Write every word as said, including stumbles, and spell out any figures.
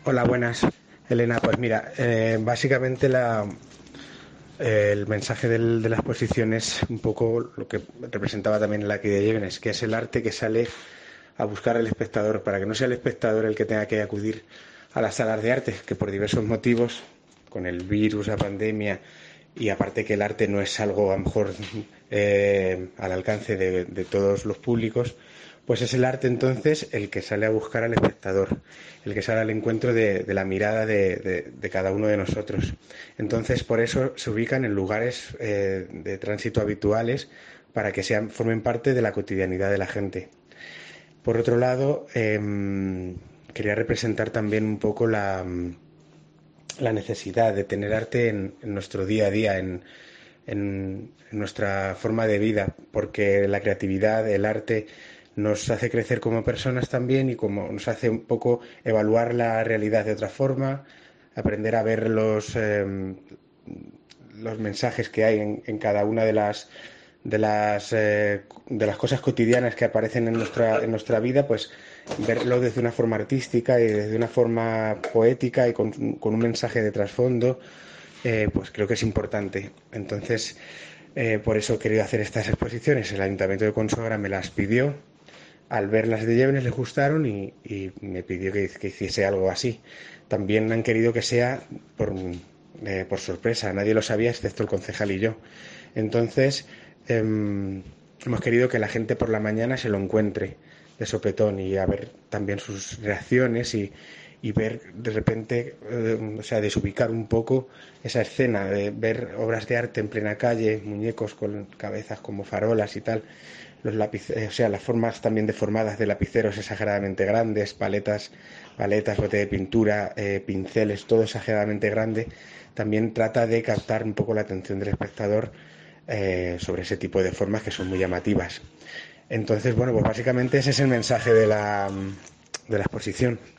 Hola, buenas, Elena. Pues mira, eh, básicamente la, eh, el mensaje del- de la exposición es un poco lo que representaba también la que de Jevons, que es el arte que sale a buscar al espectador, para que no sea el espectador el que tenga que acudir a las salas de arte, que por diversos motivos, con el virus, la pandemia, y aparte que el arte no es algo a lo mejor eh, al alcance de, de todos los públicos, pues es el arte entonces el que sale a buscar al espectador, el que sale al encuentro de, de la mirada de, de, de, cada uno de nosotros. Entonces por eso se ubican en lugares eh, de tránsito habituales para que sean, formen parte de la cotidianidad de la gente. Por otro lado, eh, quería representar también un poco la, la necesidad de tener arte en, en nuestro día a día, en, en, en nuestra forma de vida, porque la creatividad, el arte, nos hace crecer como personas también y como nos hace un poco evaluar la realidad de otra forma, aprender a ver los, eh, los mensajes que hay en, en cada una de las de las eh, de las cosas cotidianas que aparecen en nuestra en nuestra vida, pues verlo desde una forma artística y desde una forma poética y con, con un mensaje de trasfondo, eh, pues creo que es importante. Entonces, eh, por eso he querido hacer estas exposiciones. El Ayuntamiento de Consogra me las pidió. Al ver las de Llévenes les gustaron y, y me pidió que, que, hiciese algo así. También han querido que sea por, eh, por sorpresa. Nadie lo sabía excepto el concejal y yo. Entonces, eh, hemos querido que la gente por la mañana se lo encuentre de sopetón y a ver también sus reacciones y, y ver de repente, eh, o sea, desubicar un poco esa escena, de ver obras de arte en plena calle, muñecos con cabezas como farolas y tal, los lápices, o sea, las formas también deformadas de lapiceros exageradamente grandes, paletas, paletas, bote de pintura, eh, pinceles, todo exageradamente grande, también trata de captar un poco la atención del espectador eh, sobre ese tipo de formas que son muy llamativas. Entonces, bueno, pues básicamente ese es el mensaje de la, de la exposición.